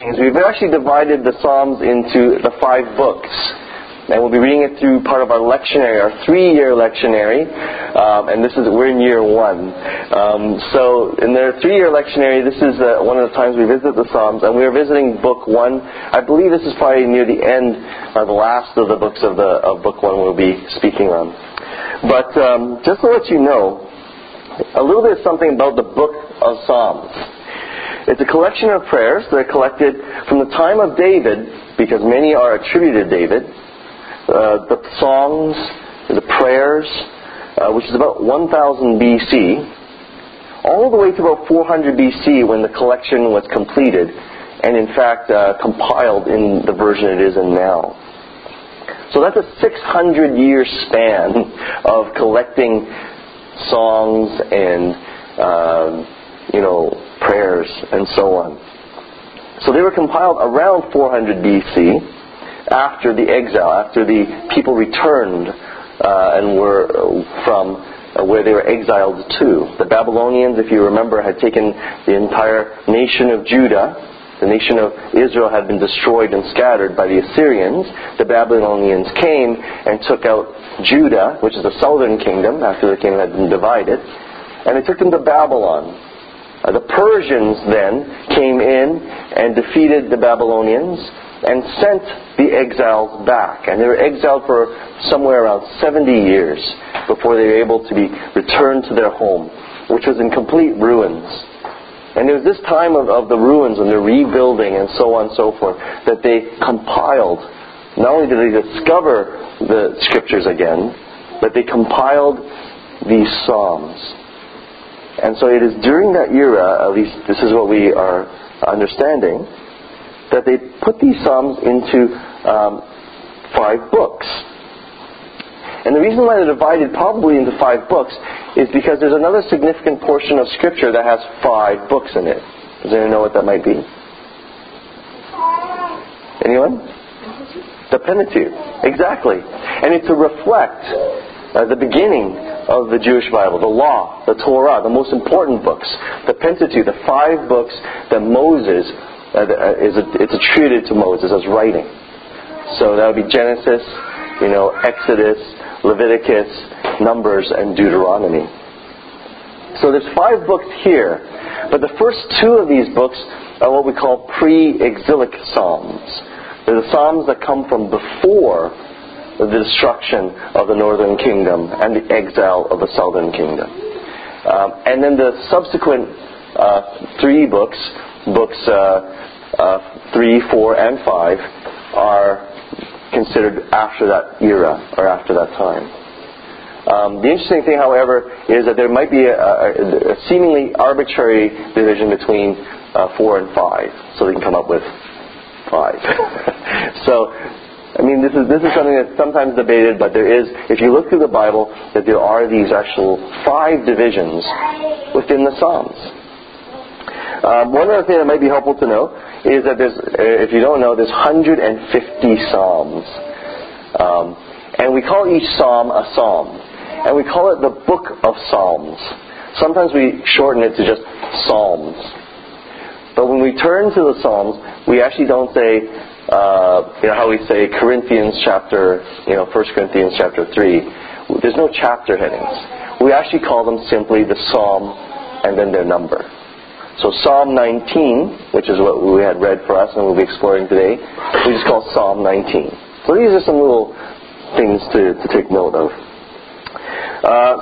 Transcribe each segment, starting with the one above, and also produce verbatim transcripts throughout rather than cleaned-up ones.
We've actually divided the Psalms into the five books. And we'll be reading it through part of our lectionary, our three-year lectionary. Um, and this is, we're in year one. Um, so in their three-year lectionary, this is uh, one of the times we visit the Psalms. And we're visiting book one. I believe this is probably near the end, or the last of the books of the of book one we'll be speaking on. But um, just to let you know, a little bit something about the book of Psalms. It's a collection of prayers that are collected from the time of David, because many are attributed to David. Uh, the songs, the prayers, uh, which is about one thousand B C, all the way to about four hundred B C when the collection was completed, and in fact uh, compiled in the version it is in now. So that's a six hundred year span of collecting songs and uh, you know prayers and so on. So they were compiled around four hundred B C. After the exile, after the people returned uh, and were from uh, where they were exiled to. The Babylonians, if you remember, had taken the entire nation of Judah. The nation of Israel had been destroyed and scattered by the Assyrians. The Babylonians came and took out Judah, which is the southern kingdom, after the kingdom had been divided, and they took them to Babylon. Uh, the Persians then came in and defeated the Babylonians and sent the exiles back. And they were exiled for somewhere around seventy years before they were able to be returned to their home, which was in complete ruins. And it was this time of, of the ruins and the rebuilding and so on and so forth that they compiled. Not only did they discover the scriptures again, but they compiled these Psalms. And so it is during that era, at least this is what we are understanding, that they put these Psalms into um, five books. And the reason why they're divided probably into five books is because there's another significant portion of Scripture that has five books in it. Does anyone know what that might be? Anyone? The Pentateuch. Exactly. And it's to reflect uh, the beginning of the Jewish Bible, the Law, the Torah, the most important books, the Pentateuch, the five books that Moses Uh, is a, it's attributed to Moses as writing. So that would be Genesis, you know, Exodus, Leviticus, Numbers, and Deuteronomy. So there's five books here, but the first two of these books are what we call pre-exilic Psalms. They're the Psalms that come from before the destruction of the northern kingdom and the exile of the southern kingdom. Um, and then the subsequent uh, three books, books uh, uh, three, four, and five, are considered after that era or after that time. Um, the interesting thing, however, is that there might be a, a, a seemingly arbitrary division between uh, four and five, so they can come up with five. So, I mean, this is this is something that's sometimes debated, but there is, if you look through the Bible, that there are these actual five divisions within the Psalms. Um, one other thing that might be helpful to know is that there's, if you don't know, there's one hundred fifty Psalms. Um, and we call each Psalm a Psalm. And we call it the Book of Psalms. Sometimes we shorten it to just Psalms. But when we turn to the Psalms, we actually don't say, uh, you know, how we say Corinthians chapter, you know, First Corinthians chapter three. There's no chapter headings. We actually call them simply the Psalm and then their number. So Psalm nineteen, which is what we had read for us and we'll be exploring today, we just call Psalm nineteen. So these are some little things to, to take note of. Uh,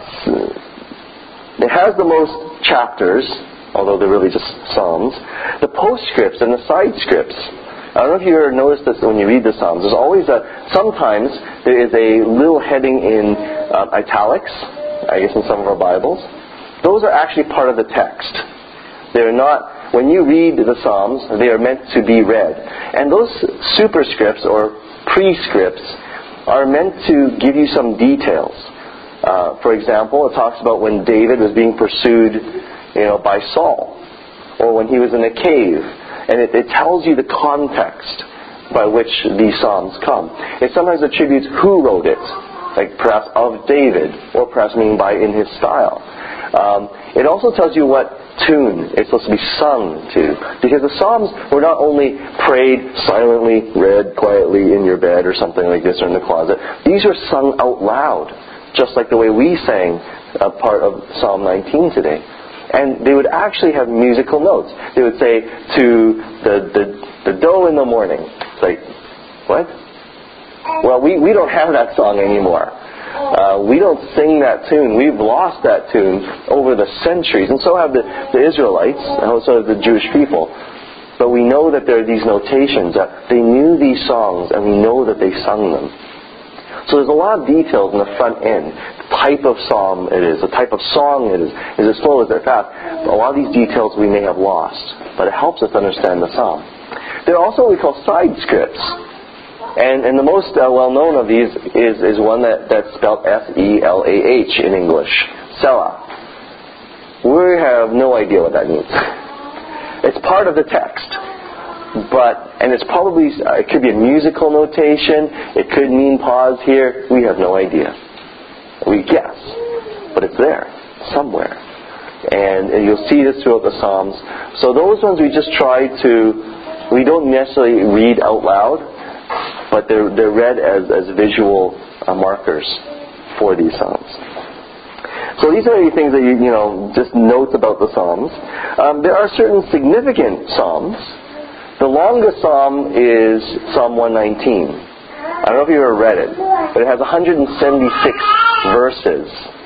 it has the most chapters, although they're really just Psalms. The postscripts and the side scripts. I don't know if you ever noticed this when you read the Psalms. There's always a, sometimes there is a little heading in uh, italics, I guess in some of our Bibles. Those are actually part of the text. They're not, when you read the Psalms, they are meant to be read. And those superscripts or prescripts are meant to give you some details. Uh, for example, it talks about when David was being pursued, you know, by Saul, or when he was in a cave. And it, it tells you the context by which these Psalms come. It sometimes attributes who wrote it, like perhaps of David, or perhaps meaning by in his style. Um, it also tells you what tune. It's supposed to be sung to. Because the Psalms were not only prayed silently, read quietly in your bed or something like this or in the closet. These were sung out loud, just like the way we sang a part of Psalm nineteen today. And they would actually have musical notes. They would say to the, the, the doe in the morning. It's like, what? Well, we, we don't have that song anymore. Uh, we don't sing that tune. We've lost that tune over the centuries, and so have the, the Israelites, and also the Jewish people. But we know that there are these notations, that they knew these songs, and we know that they sung them. So there's a lot of details in the front end. The type of psalm it is, the type of song it is. Is it slow, is it fast? A lot of these details we may have lost, but it helps us understand the psalm. There are also what we call side scripts. And, and the most uh, well-known of these is, is one that, that's spelled S E L A H in English. Selah. We have no idea what that means. It's part of the text. But, and it's probably, uh, it could be a musical notation. It could mean pause here. We have no idea. We guess. But it's there. Somewhere. And, and you'll see this throughout the Psalms. So those ones we just try to, we don't necessarily read out loud. But they're, they're read as, as visual uh, markers for these Psalms. So these are the things that you, you know, just notes about the Psalms. Um, there are certain significant Psalms. The longest Psalm is Psalm one nineteen. I don't know if you ever read it, but it has one hundred seventy-six verses.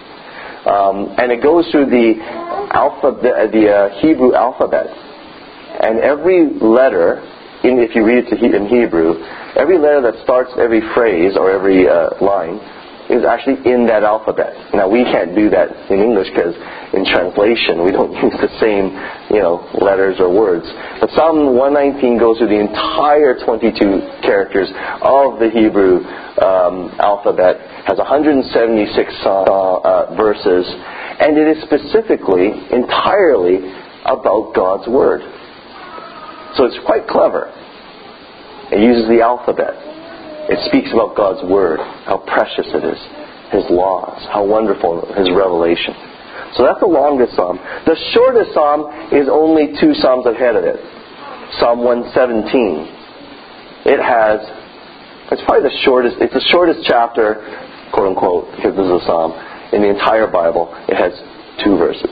Um, and it goes through the, alpha, the, the uh, Hebrew alphabet. And every letter, in, if you read it to he, in Hebrew, every letter that starts every phrase or every uh, line is actually in that alphabet. Now we can't do that in English because in translation we don't use the same, you know, letters or words. But Psalm one nineteen goes through the entire twenty-two characters of the Hebrew um, alphabet, has one hundred seventy-six uh, uh, verses, and it is specifically entirely about God's Word. So it's quite clever. It uses the alphabet. It speaks about God's Word, how precious it is, His laws, how wonderful His revelation. So that's the longest psalm. The shortest psalm is only two psalms ahead of it. Psalm one seventeen. It has, it's probably the shortest, it's the shortest chapter, quote unquote, because this is a psalm, in the entire Bible. It has two verses.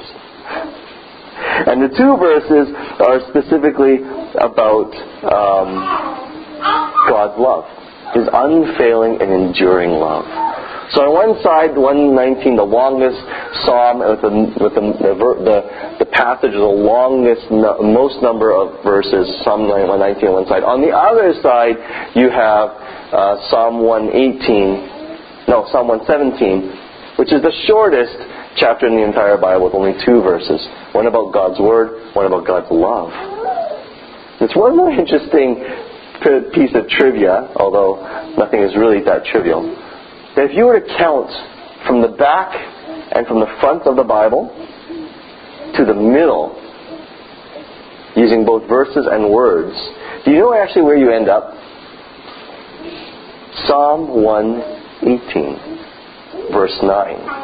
And the two verses are specifically about um, God's love, His unfailing and enduring love. So on one side, one nineteen, the longest psalm with the with the the, the passage of the longest, most number of verses. Psalm one nineteen on one side. On the other side, you have uh, Psalm one eighteen, no, Psalm one seventeen, which is the shortest chapter in the entire Bible with only two verses. One about God's Word, one about God's love. It's one more interesting piece of trivia, although nothing is really that trivial, that if you were to count from the back and from the front of the Bible to the middle, using both verses and words, do you know actually where you end up? Psalm one eighteen, verse nine.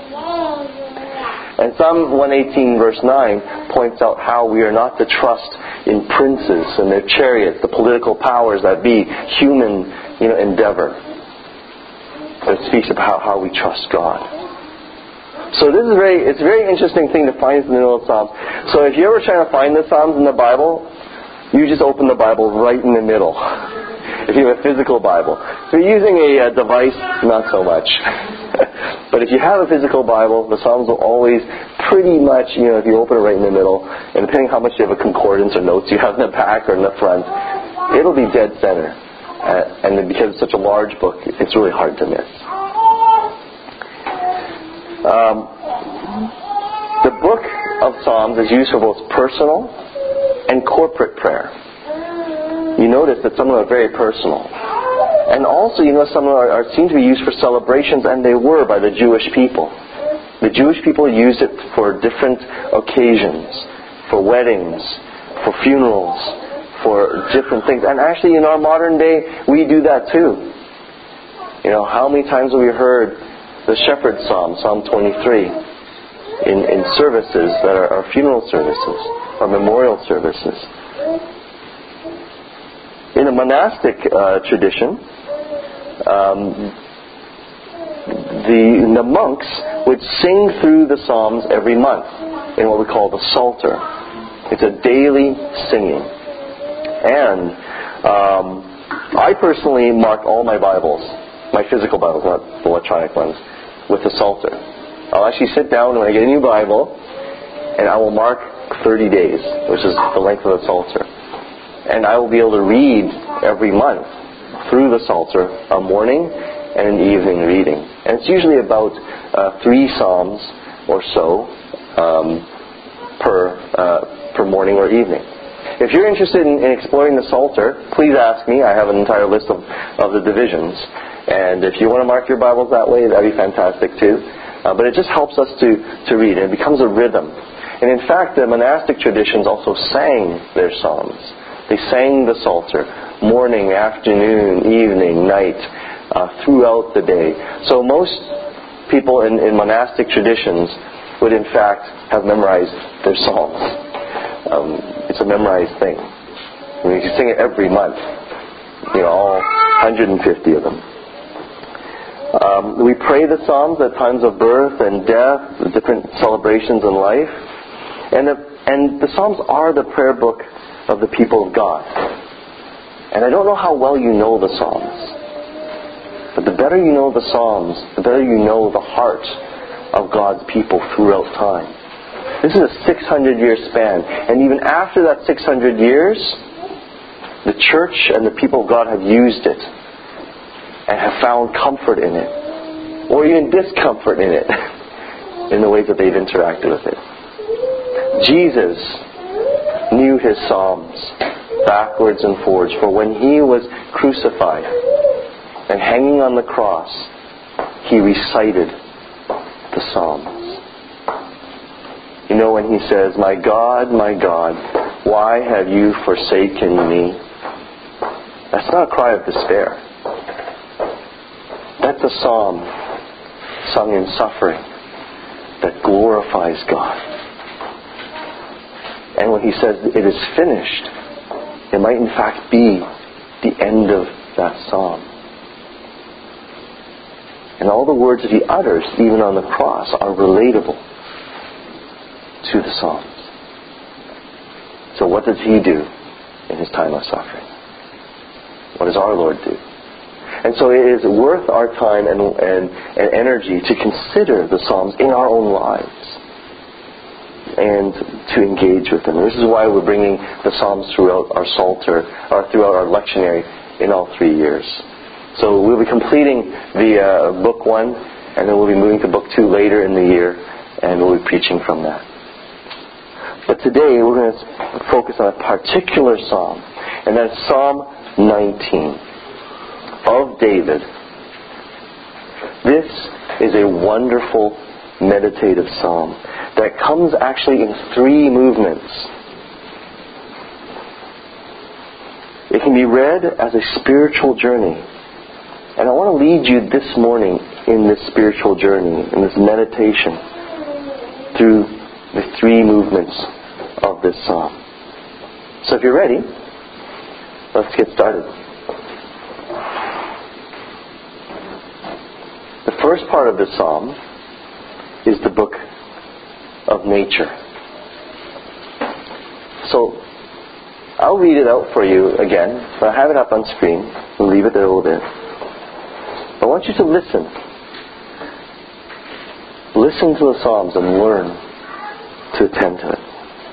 And Psalm one eighteen verse nine points out how we are not to trust in princes and their chariots, the political powers that be, human, you know, endeavor. It speaks about how we trust God. So this is very, it's a very interesting thing to find in the middle of Psalms. So if you're ever trying to find the Psalms in the Bible, you just open the Bible right in the middle. If you have a physical Bible. If you're using a uh, device, not so much. But if you have a physical Bible, the Psalms will always pretty much, you know, if you open it right in the middle, and depending on how much you have a concordance or notes you have in the back or in the front, it'll be dead center. Uh, and because it's such a large book, it's really hard to miss. Um, the book of Psalms is used for both personal and corporate prayer. You notice that some of them are very personal. And also, you know, some of them are, are seem to be used for celebrations, and they were by the Jewish people. The Jewish people used it for different occasions, for weddings, for funerals, for different things. And actually, in our modern day, we do that too. You know, how many times have we heard the Shepherd's Psalm, Psalm twenty-three? in, in services that are, are funeral services or memorial services. In a monastic uh, tradition, um, the, the monks would sing through the Psalms every month in what we call the Psalter. It's a daily singing. And um, I personally mark all my Bibles, my physical Bibles, not the electronic ones, with the Psalter. I'll actually sit down when I get a new Bible, and I will mark thirty days, which is the length of the Psalter. And I will be able to read every month through the Psalter, a morning and an evening reading. And it's usually about uh, three Psalms or so um, per uh, per morning or evening. If you're interested in, in exploring the Psalter, please ask me. I have an entire list of, of the divisions. And if you want to mark your Bibles that way, that would be fantastic too. Uh, but it just helps us to, to read. And it becomes a rhythm. And in fact, the monastic traditions also sang their Psalms. They sang the Psalter morning, afternoon, evening, night, uh, throughout the day. So most people in, in monastic traditions would in fact have memorized their Psalms. Um, it's a memorized thing. I mean, you can sing it every month. You know, all one hundred fifty of them. Um, we pray the Psalms at times of birth and death, different celebrations in life. And the, and the Psalms are the prayer book of the people of God. And I don't know how well you know the Psalms. But the better you know the Psalms, the better you know the heart of God's people throughout time. This is a six hundred year span. And even after that six hundred years, the church and the people of God have used it and have found comfort in it. Or even discomfort in it in the ways that they've interacted with it. Jesus knew his Psalms backwards and forwards, for when he was crucified and hanging on the cross, he recited the Psalms. You know, when he says, "My God, my God, why have you forsaken me?" That's not a cry of despair. That's a psalm sung in suffering that glorifies God. And when he says it is finished, it might in fact be the end of that psalm. And all the words that he utters, even on the cross, are relatable to the Psalms. So what does he do in his time of suffering? What does our Lord do? And so it is worth our time and, and, and energy to consider the Psalms in our own lives and to engage with them. This is why we're bringing the Psalms throughout our Psalter, or throughout our lectionary in all three years. So we'll be completing the uh, book one, and then we'll be moving to book two later in the year, and we'll be preaching from that. But today we're going to focus on a particular psalm, and that's Psalm nineteen of David. This is a wonderful meditative psalm that comes actually in three movements. It can be read as a spiritual journey. And I want to lead you this morning in this spiritual journey, in this meditation, through the three movements of this psalm. So if you're ready, let's get started. The first part of this psalm is the book of nature. So I'll read it out for you again. I have it up on screen. We'll leave it there a little bit. I want you to listen. Listen to the Psalms and learn to attend to it.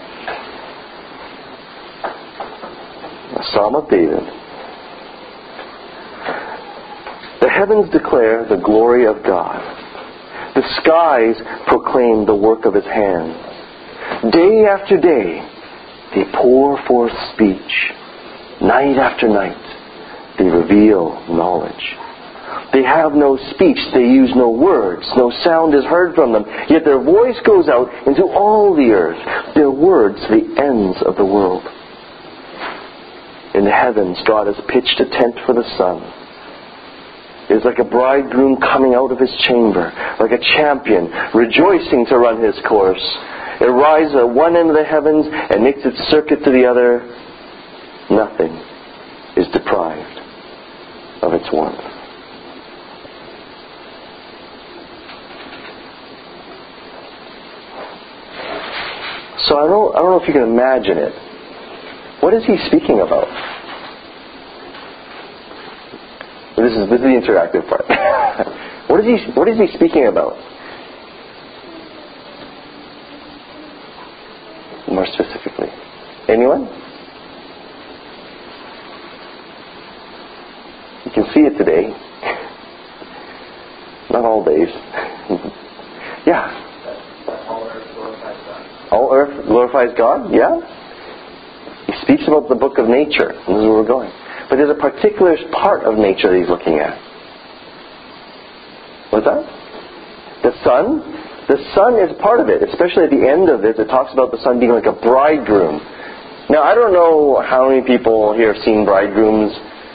A Psalm of David. The heavens declare the glory of God. The skies proclaim the work of his hands. Day after day, they pour forth speech. Night after night, they reveal knowledge. They have no speech, they use no words, no sound is heard from them, yet their voice goes out into all the earth, their words to the ends of the world. In the heavens, God has pitched a tent for the sun. It is like a bridegroom coming out of his chamber, like a champion, rejoicing to run his course. It rises at one end of the heavens and makes its circuit to the other. Nothing is deprived of its warmth. So I don't, I don't know if you can imagine it. What is he speaking about? This is, this is the interactive part. what, is he, what is he speaking about? More specifically. Anyone? You can see it today. Not all days. Yeah. All earth glorifies God? Yeah. He speaks about the book of nature. And this is where we're going. But there's a particular part of nature that he's looking at. What's that? The sun? The sun is part of it. Especially at the end of it, it talks about the sun being like a bridegroom. Now, I don't know how many people here have seen bridegrooms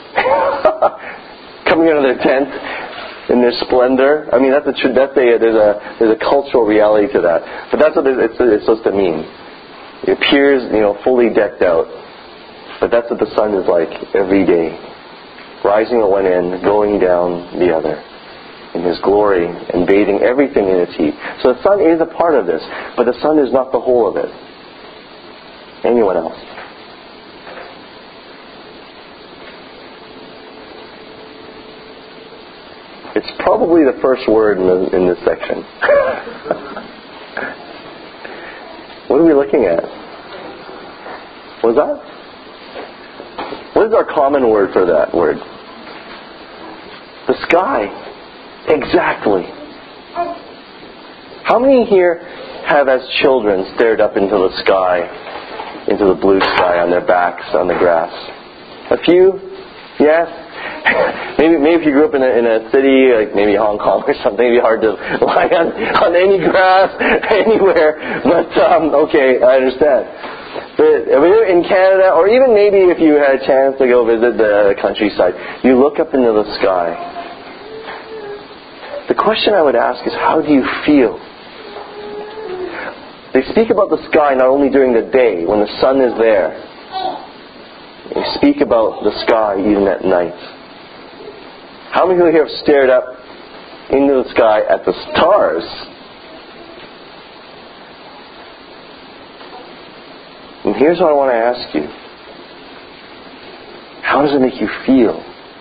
coming out of their tent in their splendor. I mean, that's a, that's a, there's a, there's a cultural reality to that. But that's what it's, it's supposed to mean. It appears, you know, fully decked out. But that's what the sun is like every day. Rising at one end, going down the other. In his glory and bathing everything in its heat. So the sun is a part of this. But the sun is not the whole of it. Anyone else? It's probably the first word in, the, in this section. What are we looking at? What was that? What is our common word for that word? The sky. Exactly. How many here have as children stared up into the sky, into the blue sky on their backs on the grass? A few? Yes? maybe maybe if you grew up in a, in a city, like maybe Hong Kong or something, it'd be hard to lie on, on any grass anywhere. But, um, okay, I understand. But in Canada, or even maybe if you had a chance to go visit the countryside, you look up into the sky. The question I would ask is, how do you feel? They speak about the sky not only during the day, when the sun is there. They speak about the sky even at night. How many people here have stared up into the sky at the stars? And here's what I want to ask you. How does it make you feel?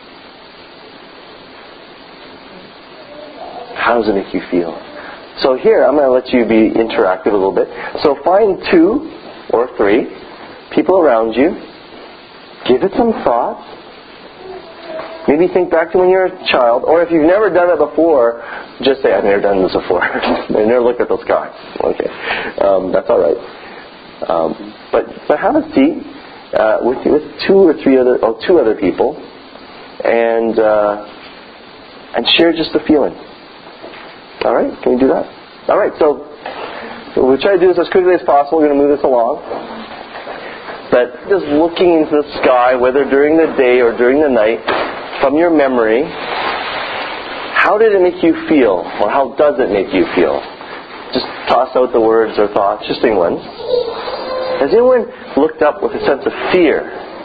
How does it make you feel? So here, I'm going to let you be interactive a little bit. So find two or three people around you. Give it some thought. Maybe think back to when you were a child. Or if you've never done it before, just say, I've never done this before. I've never looked at the sky. Okay. Um, that's all right. Um, but but have a seat uh, with with two or three other oh, two other people, and uh, and share just the feeling. All right, can you do that? All right, so we'll try to do this as quickly as possible. We're going to move this along. But just looking into the sky, whether during the day or during the night, from your memory, how did it make you feel, or how does it make you feel? Just toss out the words or thoughts, just think ones. Has anyone looked up with a sense of fear?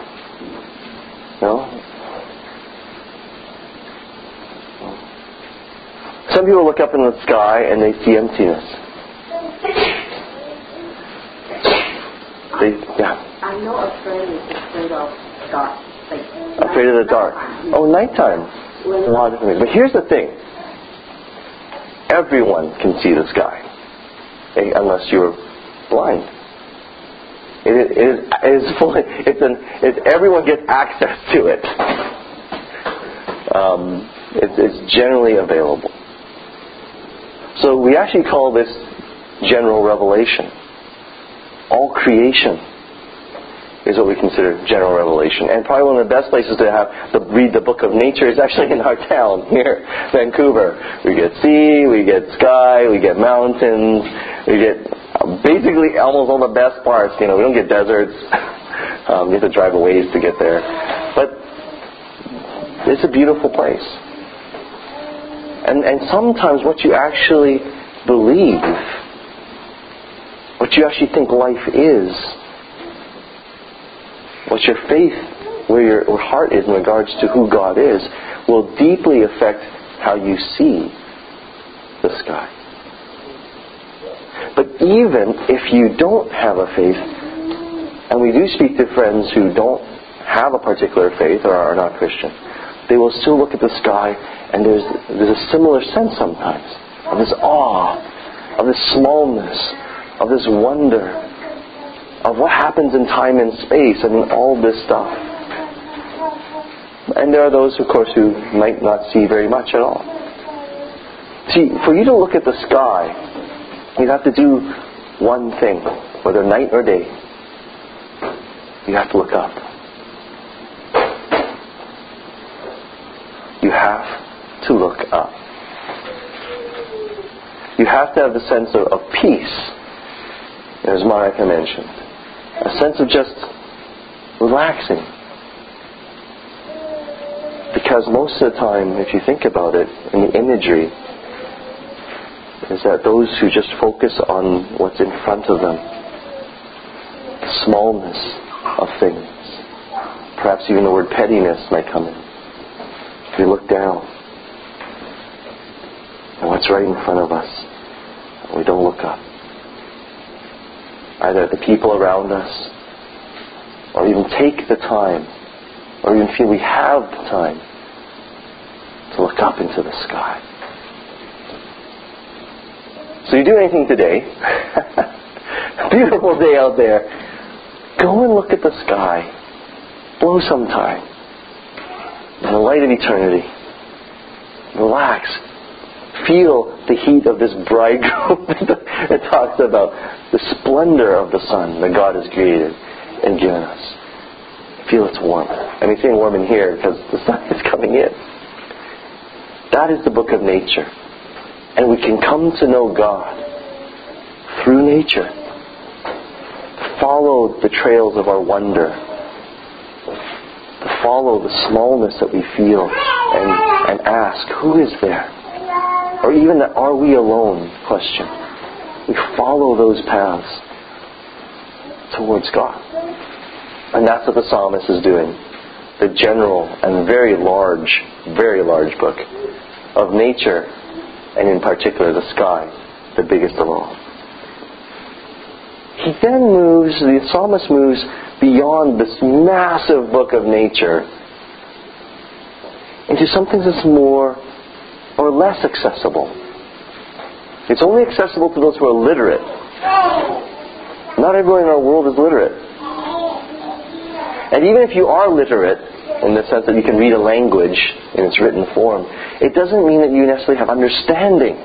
No? Some people look up in the sky and they see emptiness. They, yeah. I'm not afraid, afraid of dark. Like, afraid of the dark. Oh, nighttime. A lot of different things. But here's the thing. Everyone can see the sky. Unless you're blind. It is, it is, it is fully, it's an, it's, everyone gets access to it. Um, it's, it's generally available. So we actually call this general revelation. All creation is what we consider general revelation. And probably one of the best places to have to read the book of nature is actually in our town here, Vancouver. We get sea, we get sky, we get mountains, we get basically almost all the best parts. You know, we don't get deserts. Um, you have to drive a ways to get there. But it's a beautiful place. And, and sometimes what you actually believe, what you actually think life is, what your faith, where your where heart is in regards to who God is, will deeply affect how you see the sky. But even if you don't have a faith, and we do speak to friends who don't have a particular faith or are not Christian, they will still look at the sky, and there's there's a similar sense sometimes of this awe, of this smallness, of this wonder, of what happens in time and space. I mean, all this stuff. And there are those, of course, who might not see very much at all. See, for you to look at the sky, you have to do one thing, whether night or day. You have to look up. You have to look up. You have to have the sense of, of peace, as Monica mentioned. A sense of just relaxing. Because most of the time, if you think about it, in the imagery, is that those who just focus on what's in front of them, the smallness of things, perhaps even the word pettiness might come in. We look down and what's right in front of us, and we don't look up. Either at the people around us, or even take the time, or even feel we have the time to look up into the sky. So you do anything today, beautiful day out there, go and look at the sky, blow some time, in the light of eternity. Relax. Feel the heat of this bridegroom that talks about the splendor of the sun that God has created and given us. Feel its warmth. I mean, it's saying warm in here because the sun is coming in. That is the book of nature. And we can come to know God through nature. Follow the trails of our wonder. To follow the smallness that we feel and, and ask, who is there? Or even the are we alone question. We follow those paths towards God. And that's what the psalmist is doing. The general and very large, very large book of nature, and in particular the sky, the biggest of all. He then moves, the psalmist moves beyond this massive book of nature into something that's more or less accessible. It's only accessible to those who are literate. Not everyone in our world is literate. And even if you are literate, in the sense that you can read a language in its written form, it doesn't mean that you necessarily have understanding.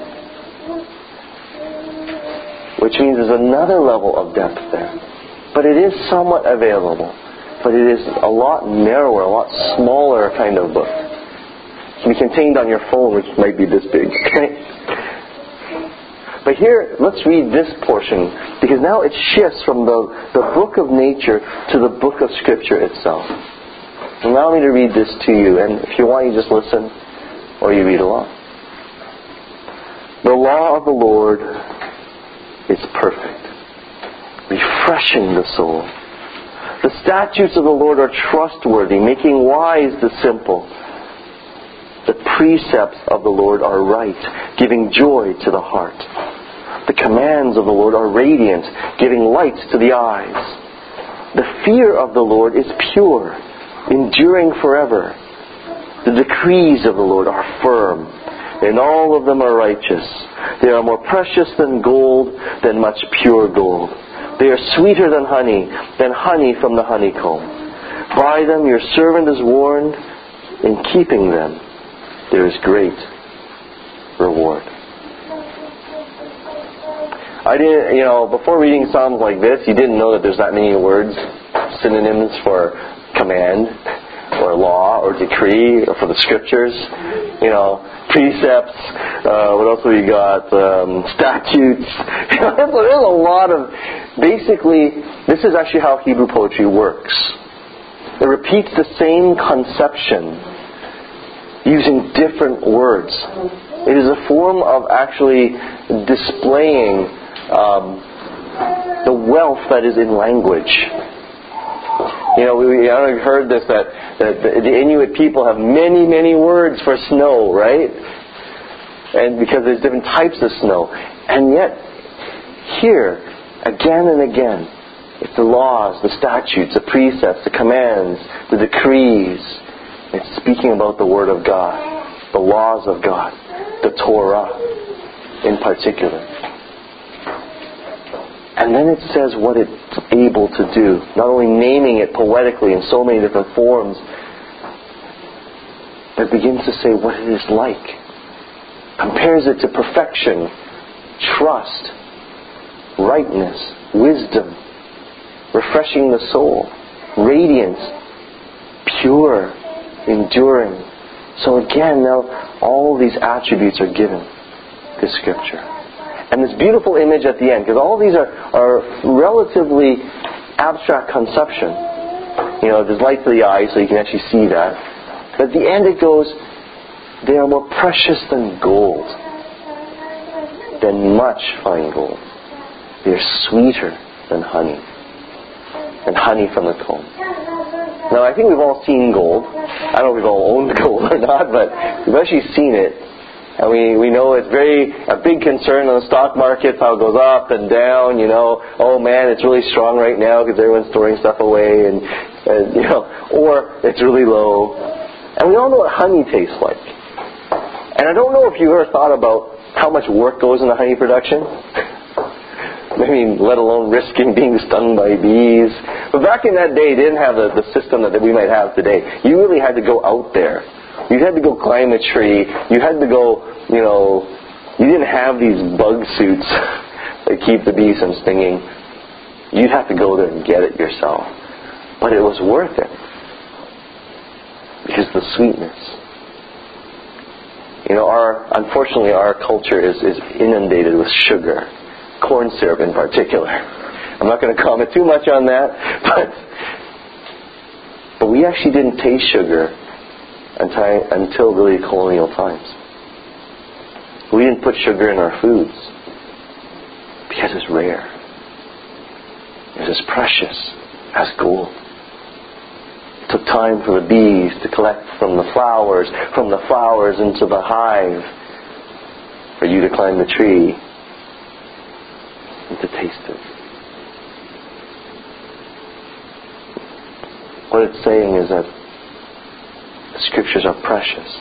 Which means there's another level of depth there. But it is somewhat available. But it is a lot narrower, a lot smaller kind of book. It can be contained on your phone, which might be this big. Okay? But here, let's read this portion, because now it shifts from the, the book of nature to the book of Scripture itself. Allow me to read this to you, and if you want, you just listen, or you read along. The law of the Lord is perfect, refreshing the soul. The statutes of the Lord are trustworthy, making wise the simple. The precepts of the Lord are right, giving joy to the heart. The commands of the Lord are radiant, giving light to the eyes. The fear of the Lord is pure, enduring forever. The decrees of the Lord are firm, and all of them are righteous. They are more precious than gold, than much pure gold. They are sweeter than honey, than honey from the honeycomb. By them your servant is warned. In keeping them there is great reward. I didn't, you know, before reading Psalms like this, you didn't know that there's that many words, synonyms for command, or law, or decree, or for the Scriptures. You know, precepts, uh, what else have we got? Um, statutes. You know, there's, there's a lot of, basically, this is actually how Hebrew poetry works. It repeats the same conception using different words. It is a form of actually displaying um, the wealth that is in language. You know, we, I don't know if you've heard this, that, that the, the Inuit people have many, many words for snow, right? And because there's different types of snow. And yet, here, again and again, it's the laws, the statutes, the precepts, the commands, the decrees. It's speaking about the Word of God, the laws of God, the Torah in particular. And then it says what it's able to do. Not only naming it poetically in so many different forms, but it begins to say what it is like. Compares it to perfection, trust, rightness, wisdom, refreshing the soul, radiance, pure, enduring. So again, now all these attributes are given this Scripture. And this beautiful image at the end, because all these are, are relatively abstract conception. You know, there's light to the eye, so you can actually see that. But at the end it goes, they are more precious than gold, than much fine gold. They are sweeter than honey, and honey from the comb. Now, I think we've all seen gold. I don't know if we've all owned gold or not, but we've actually seen it. And we, we know it's very a big concern on the stock market, how it goes up and down, you know. Oh man, it's really strong right now because everyone's storing stuff away, and, and you know, or it's really low. And we all know what honey tastes like. And I don't know if you ever thought about how much work goes into honey production. I mean, let alone risking being stung by bees. But back in that day, they didn't have the, the system that we might have today. You really had to go out there. You had to go climb a tree. You had to go, you know, you didn't have these bug suits that keep the bees from stinging. You'd have to go there and get it yourself. But it was worth it. Because of the sweetness. You know, our unfortunately our culture is, is inundated with sugar. Corn syrup in particular. I'm not going to comment too much on that. But, but we actually didn't taste sugar Until, until really colonial times. We didn't put sugar in our foods because it's rare. It's as precious as gold. It took time for the bees to collect from the flowers, from the flowers into the hive, for you to climb the tree and to taste it. What it's saying is that the Scriptures are precious.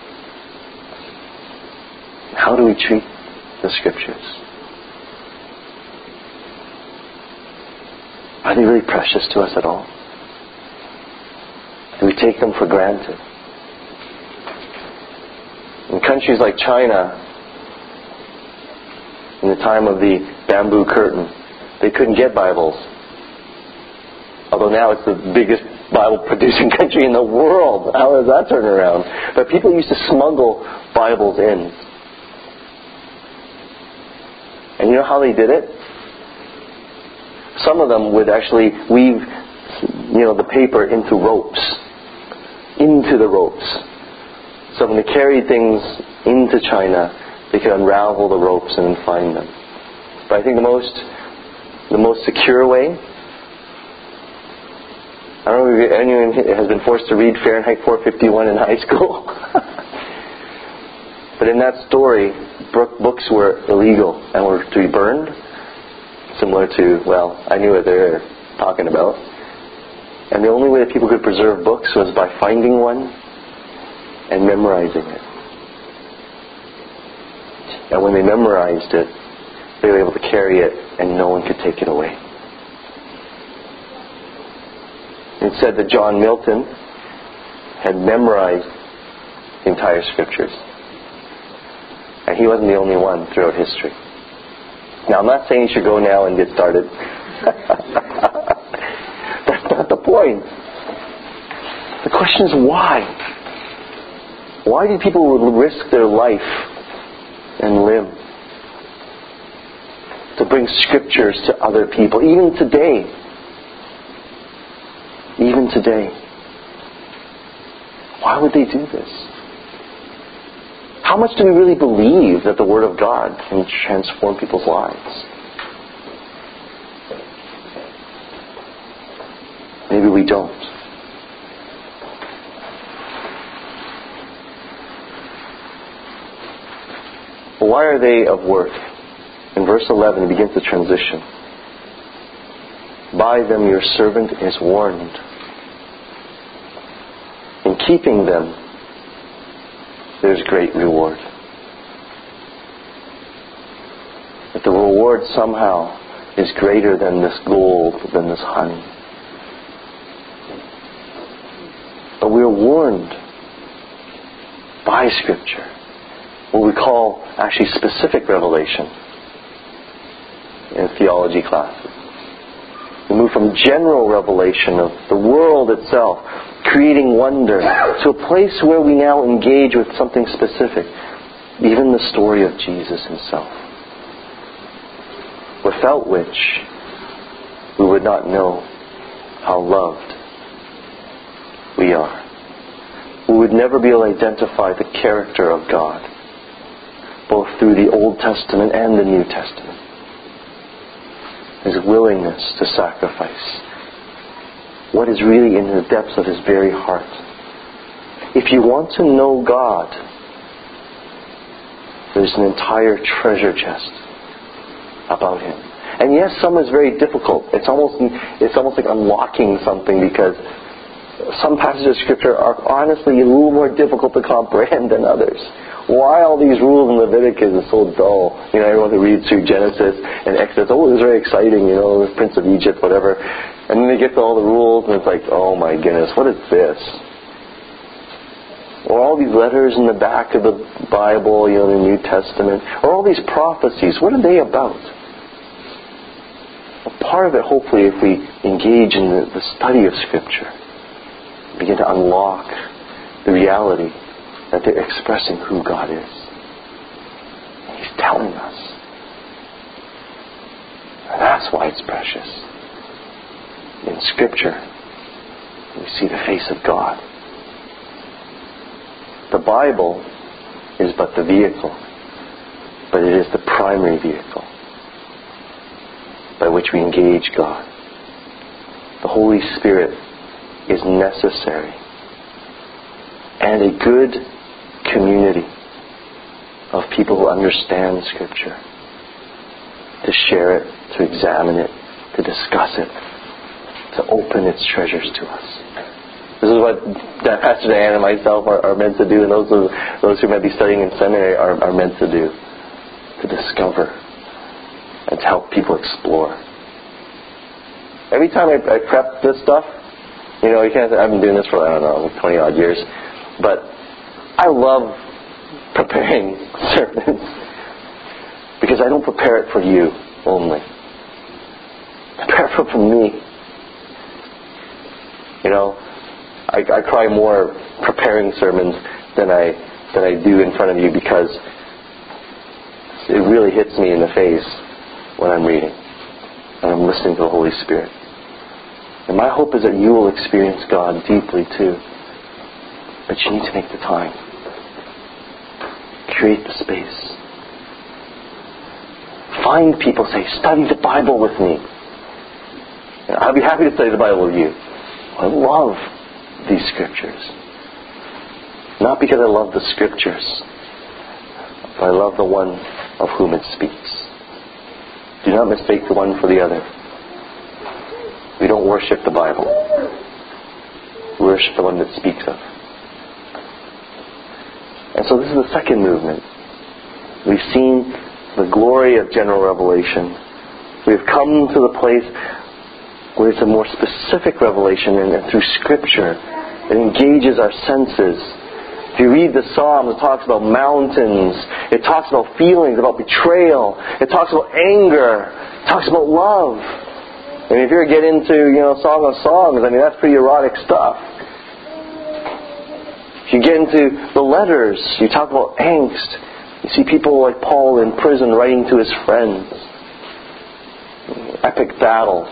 How do we treat the Scriptures? Are they really precious to us at all? Do we take them for granted? In countries like China, in the time of the bamboo curtain, they couldn't get Bibles. Although now it's the biggest Bible-producing country in the world. How does that turn around? But people used to smuggle Bibles in. And you know how they did it? Some of them would actually weave, you know, the paper into ropes. Into the ropes. So when they carried things into China, they could unravel the ropes and then find them. But I think the most, the most secure way, I don't know if anyone has been forced to read Fahrenheit four fifty-one in high school. But in that story, books were illegal and were to be burned. Similar to, well, I knew what they were talking about. And the only way that people could preserve books was by finding one and memorizing it. And when they memorized it, they were able to carry it and no one could take it away. It said that John Milton had memorized the entire Scriptures. And he wasn't the only one throughout history. Now, I'm not saying you should go now and get started. That's not the point. The question is why? Why do people risk their life and limb to bring Scriptures to other people, even today? Even today. Why would they do this? How much do we really believe that the Word of God can transform people's lives? Maybe we don't. But why are they of worth? In verse eleven, he begins the transition. By them your servant is warned. In keeping them, there's great reward. That the reward somehow is greater than this gold, than this honey. But we are warned by Scripture, what we call actually specific revelation in theology classes. We move from general revelation of the world itself, creating wonder, to a place where we now engage with something specific, even the story of Jesus himself, without which we would not know how loved we are. We would never be able to identify the character of God, both through the Old Testament and the New Testament. His willingness to sacrifice what is really in the depths of his very heart. If you want to know God, there's an entire treasure chest about him. And yes, some is very difficult. It's almost it's almost like unlocking something, because some passages of Scripture are honestly a little more difficult to comprehend than others. Why all these rules in Leviticus is so dull? You know, everyone who reads through Genesis and Exodus, oh, it was very exciting, you know, the Prince of Egypt, whatever. And then they get to all the rules and it's like, oh my goodness, what is this? Or all these letters in the back of the Bible, you know, the New Testament, or all these prophecies, what are they about? Well, part of it, hopefully, if we engage in the, the study of Scripture, begin to unlock the reality that they're expressing who God is. He's telling us. And that's why it's precious. In Scripture, we see the face of God. The Bible is but the vehicle, but it is the primary vehicle by which we engage God. The Holy Spirit is necessary, and a good community of people who understand Scripture to share it, to examine it, to discuss it, to open its treasures to us. This is what Pastor Diane and myself are, are meant to do, and those who, those who might be studying in seminary are, are meant to do, to discover and to help people explore. Every time I, I prep this stuff, you know, you can't. I've been doing this for, I don't know, twenty odd years, but I love preparing sermons because I don't prepare it for you only. I prepare it for me. You know, I, I cry more preparing sermons than I than I do in front of you, because it really hits me in the face when I'm reading and I'm listening to the Holy Spirit. And my hope is that you will experience God deeply too. But you need to make the time. Create the space. Find people, say, study the Bible with me. And I'll be happy to study the Bible with you. I love these Scriptures. Not because I love the Scriptures, but I love the one of whom it speaks. Do not mistake the one for the other. We don't worship the Bible. We worship the one that speaks of. And so this is the second movement. We've seen the glory of general revelation. We've come to the place where it's a more specific revelation, and through Scripture it engages our senses. If you read the Psalm, it talks about mountains. It talks about feelings, about betrayal. It talks about anger. It talks about love. And if you ever get into, you know, Song of Songs, I mean, that's pretty erotic stuff. If you get into the letters, you talk about angst. You see people like Paul in prison writing to his friends. Epic battles.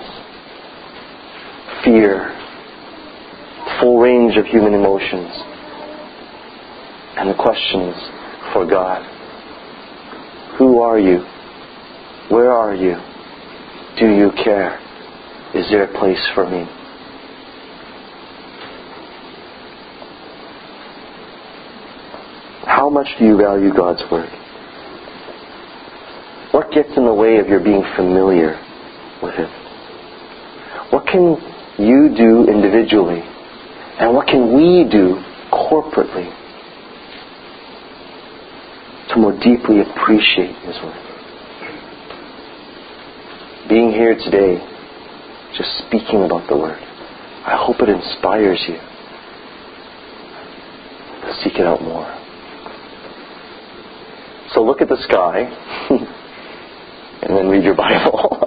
Fear. Full range of human emotions. And the questions before God. Who are you? Where are you? Do you care? Is there a place for me? How much do you value God's Word? What gets in the way of your being familiar with it? What can you do individually? And what can we do corporately to more deeply appreciate His Word? Being here today, just speaking about the Word, I hope it inspires you to seek it out more. So look at the sky and then read your Bible.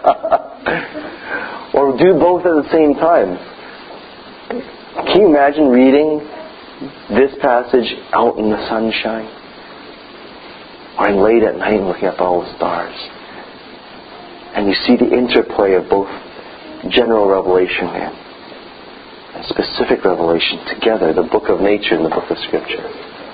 Or do both at the same time. Can you imagine reading this passage out in the sunshine? Or late at night looking at all the stars? And you see the interplay of both general revelation and specific revelation together, the book of nature and the book of Scripture.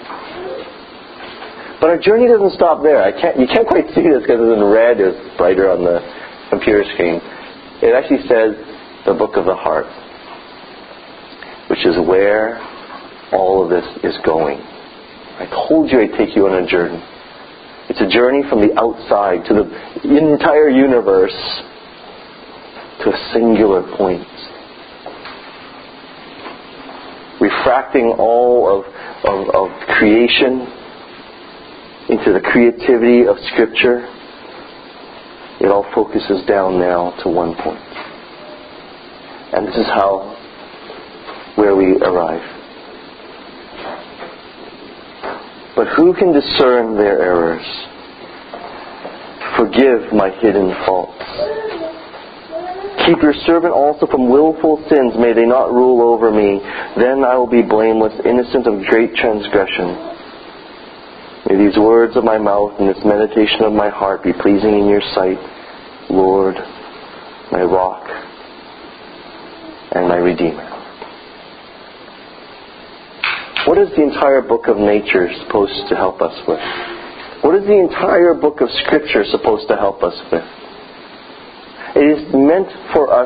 But our journey doesn't stop there. I can't, you can't quite see this because it's in red. It's brighter on the computer screen. It actually says the book of the heart, which is where all of this is going. I told you I'd take you on a journey. It's a journey from the outside to the entire universe to a singular point. Refracting all of, of, of creation into the creativity of Scripture, it all focuses down now to one point. And this is how, where we arrive. But who can discern their errors? Forgive my hidden faults. Keep your servant also from willful sins. May they not rule over me. Then I will be blameless, innocent of great transgression. May these words of my mouth and this meditation of my heart be pleasing in your sight, Lord, my rock and my Redeemer. What is the entire book of nature supposed to help us with? What is the entire book of Scripture supposed to help us with? It is meant for us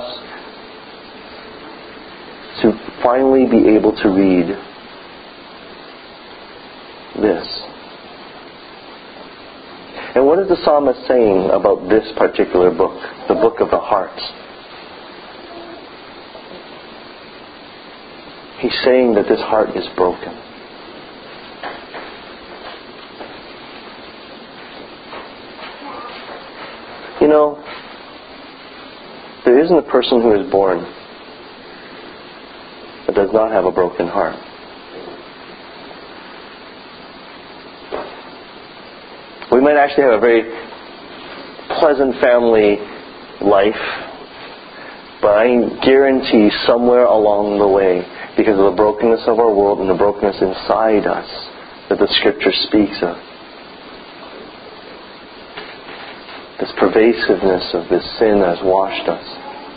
to finally be able to read this. And what is the psalmist saying about this particular book, the book of the heart? He's saying that this heart is broken. You know, there isn't a person who is born that does not have a broken heart. We might actually have a very pleasant family life, but I guarantee somewhere along the way, because of the brokenness of our world and the brokenness inside us that the Scripture speaks of, this pervasiveness of this sin has washed us.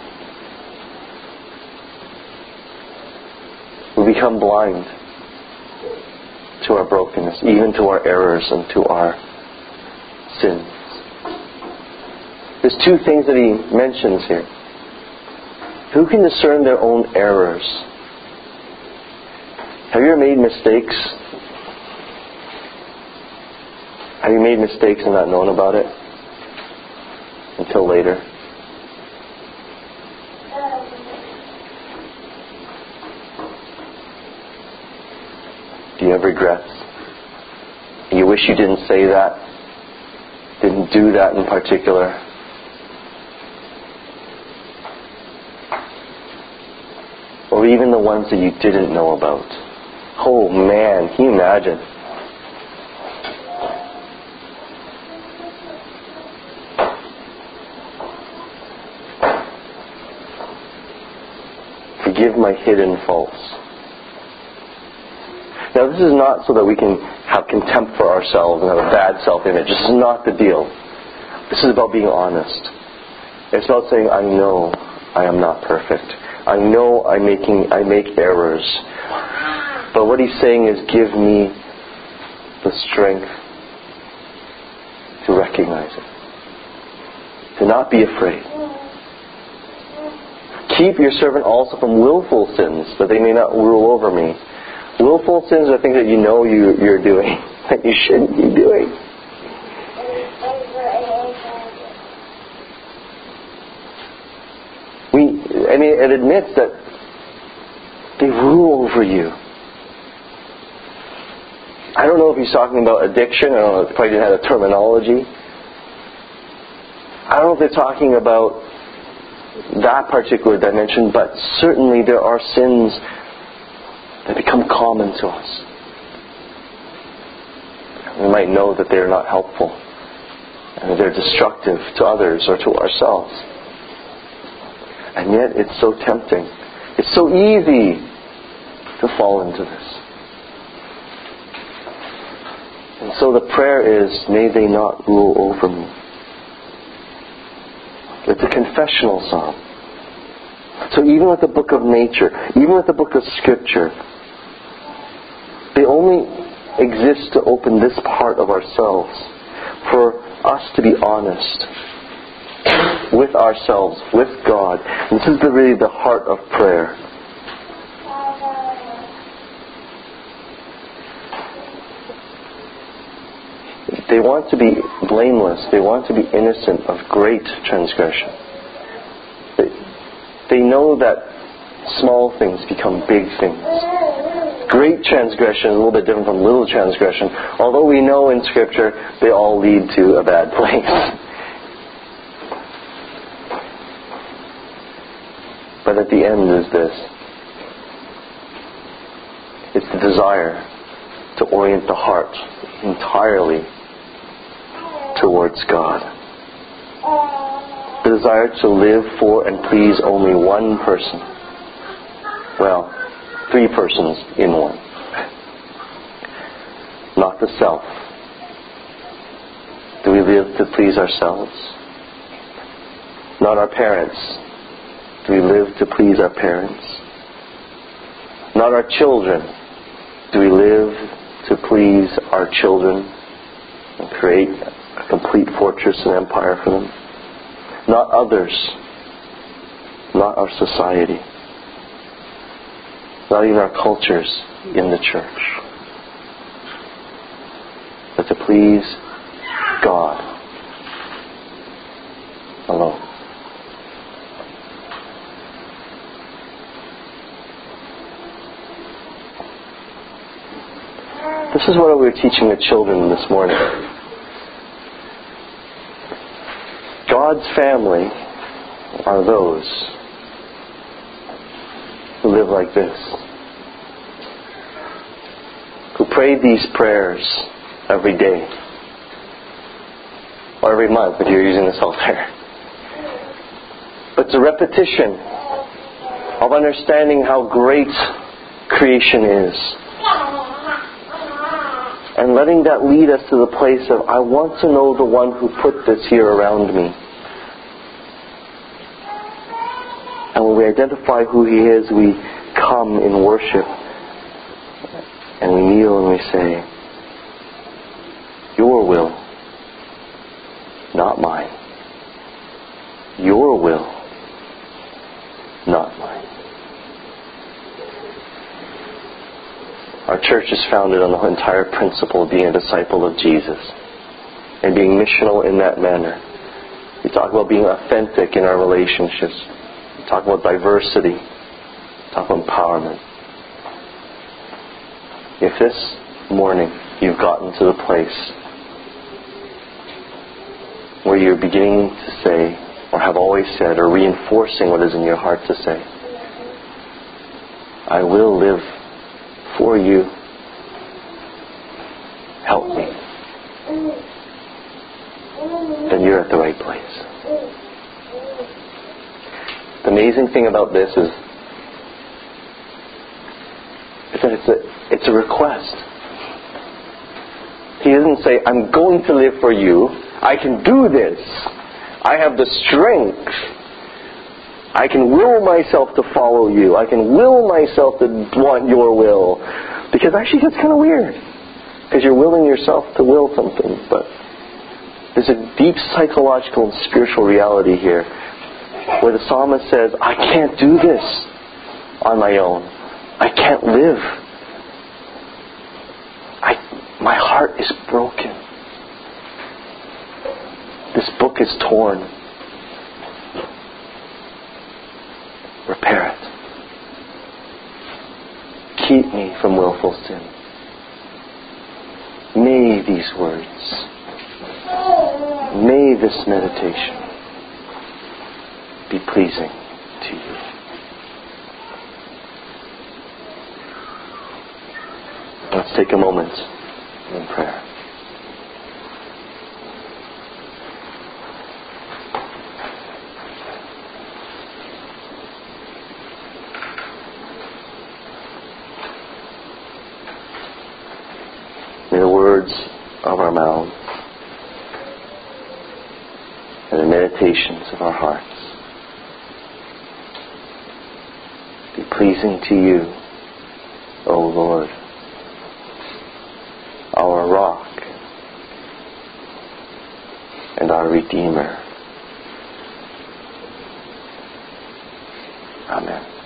We become blind to our brokenness, even to our errors and to our sins. There's two things that he mentions here. Who can discern their own errors? Have you ever made mistakes? Have you made mistakes and not known about it until later? Do you have regrets? You wish you didn't say that? Didn't do that in particular? Or even the ones that you didn't know about? Oh man, can you imagine? Forgive my hidden faults. Now this is not so that we can have contempt for ourselves and have a bad self-image. This is not the deal. This is about being honest. It's about saying, I know I am not perfect. I know I'm making, I make errors. But what he's saying is, give me the strength to recognize it. To not be afraid. Keep your servant also from willful sins, that they may not rule over me. Willful sins are things that you know you, you're doing, that you shouldn't be doing. We, I mean, it admits that they rule over you. I don't know if he's talking about addiction. I don't know if he probably didn't have a terminology. I don't know if they're talking about that particular dimension, but certainly there are sins that become common to us. We might know that they're not helpful and that they're destructive to others or to ourselves. And yet it's so tempting. It's so easy to fall into this. And so the prayer is, may they not rule over me. It's a confessional psalm. So even with the book of nature, even with the book of Scripture, they only exist to open this part of ourselves, for us to be honest with ourselves, with God. And this is the, really the heart of prayer. They want to be blameless. They want to be innocent of great transgression. They, they know that small things become big things. Great transgression is a little bit different from little transgression. Although we know in Scripture they all lead to a bad place. But at the end is this. It's the desire to orient the heart entirely towards God. The desire to live for and please only one person. Well, three persons in one. Not the self. Do we live to please ourselves? Not our parents. Do we live to please our parents? Not our children. Do we live to please our children and create a complete fortress and empire for them? Not others. Not our society. Not even our cultures in the church. But to please God alone. This is what we were teaching the children this morning. God's family are those who live like this, who pray these prayers every day, or every month if you're using this altar. But it's a repetition of understanding how great creation is, and letting that lead us to the place of, I want to know the one who put this here around me. And when we identify who He is, we come in worship and we kneel and we say, Your will, not mine. Your will, not mine. Our church is founded on the entire principle of being a disciple of Jesus and being missional in that manner. We talk about being authentic in our relationships. We talk about diversity. We talk about empowerment. If this morning you've gotten to the place where you're beginning to say, or have always said, or reinforcing what is in your heart to say, I will live for you. Help me. Then you're at the right place. The amazing thing about this is, is that it's a, it's a request. He doesn't say, I'm going to live for you. I can do this. I have the strength. I can will myself to follow you. I can will myself to want your will. Because actually that's kind of weird. because you're willing yourself to will something, but there's a deep psychological and spiritual reality here where the psalmist says, I can't do this on my own. I can't live. I, my heart is broken. This book is torn. Repair it. Keep me from willful sin. May these words, may this meditation be pleasing to you. Let's take a moment in prayer. May the words of our mouths and the meditations of our hearts be pleasing to you, O Lord, our rock and our Redeemer. Amen.